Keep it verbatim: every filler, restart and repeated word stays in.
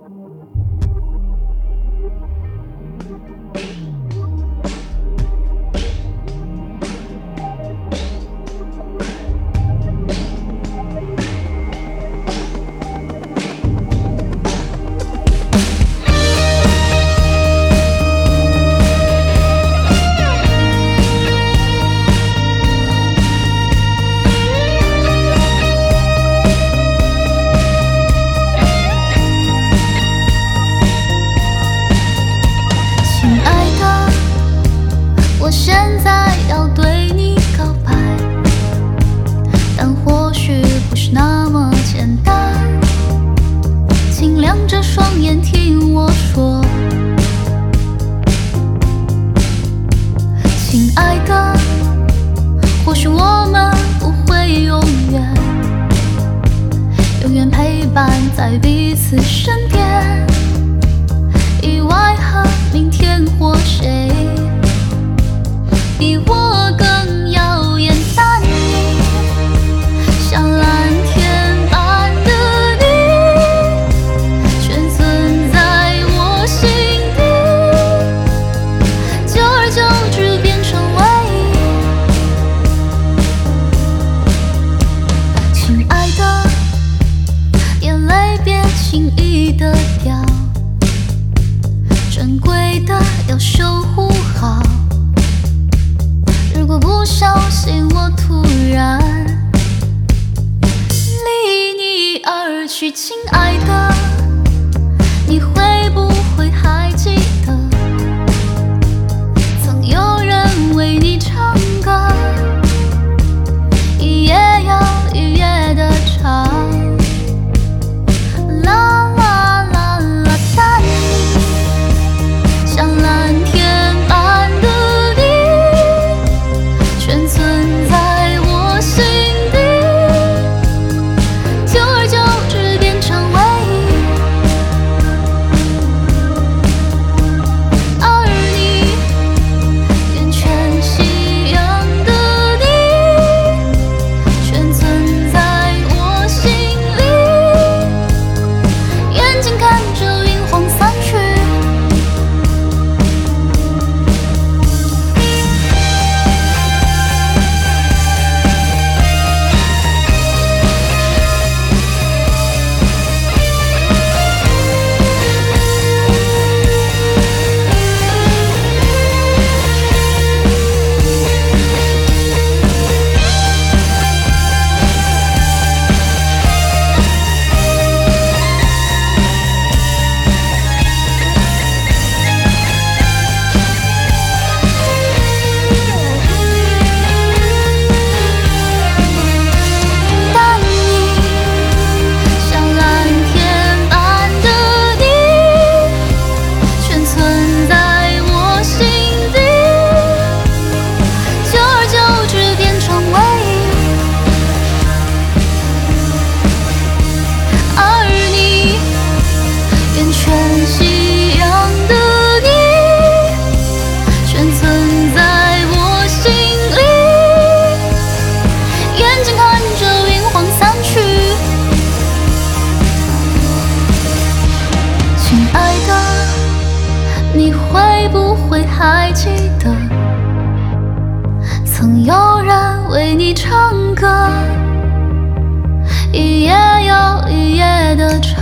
我现在要对你告白，但或许不是那么简单。请亮着双眼听我说，亲爱的，或许我们不会永远，永远陪伴在彼此身边。意外和明天或谁比我更耀眼，但你像蓝天般的你，全存在我心底，久而久之变成唯一。亲爱的，眼泪别轻易的掉，珍贵的要守护好。如果不小心我突然离你而去，亲爱的，你会不会还记得，曾有人为你唱歌，一夜又一夜的唱，啦啦啦啦，但你像蓝天般的全存在我心底，久而久之变成唯一。而你，愿全夕阳的你，全存在我心里，眼睛看着晕黄散去。你会不会还记得，曾有人为你唱歌，一夜又一夜的唱。